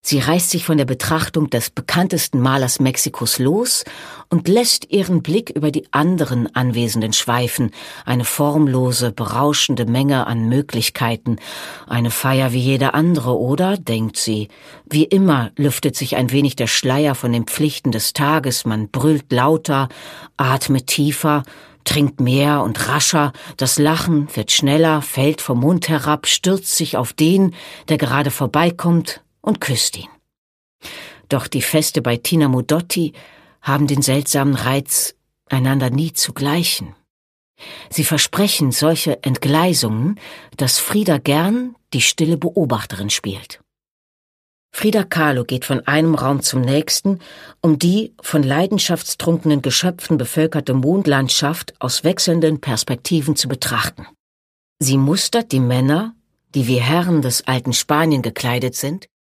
Sie reißt sich von der Betrachtung des bekanntesten Malers Mexikos los und lässt ihren Blick über die anderen Anwesenden schweifen, eine formlose, berauschende Menge an Möglichkeiten, eine Feier wie jede andere, oder, denkt sie. Wie immer lüftet sich ein wenig der Schleier von den Pflichten des Tages, man brüllt lauter, atmet tiefer, trinkt mehr und rascher, das Lachen wird schneller, fällt vom Mund herab, stürzt sich auf den, der gerade vorbeikommt, und küsst ihn. Doch die Feste bei Tina Modotti haben den seltsamen Reiz, einander nie zu gleichen. Sie versprechen solche Entgleisungen, dass Frida gern die stille Beobachterin spielt. Frida Kahlo geht von einem Raum zum nächsten, um die von leidenschaftstrunkenen Geschöpfen bevölkerte Mondlandschaft aus wechselnden Perspektiven zu betrachten. Sie mustert die Männer, die wie Herren des alten Spanien gekleidet sind,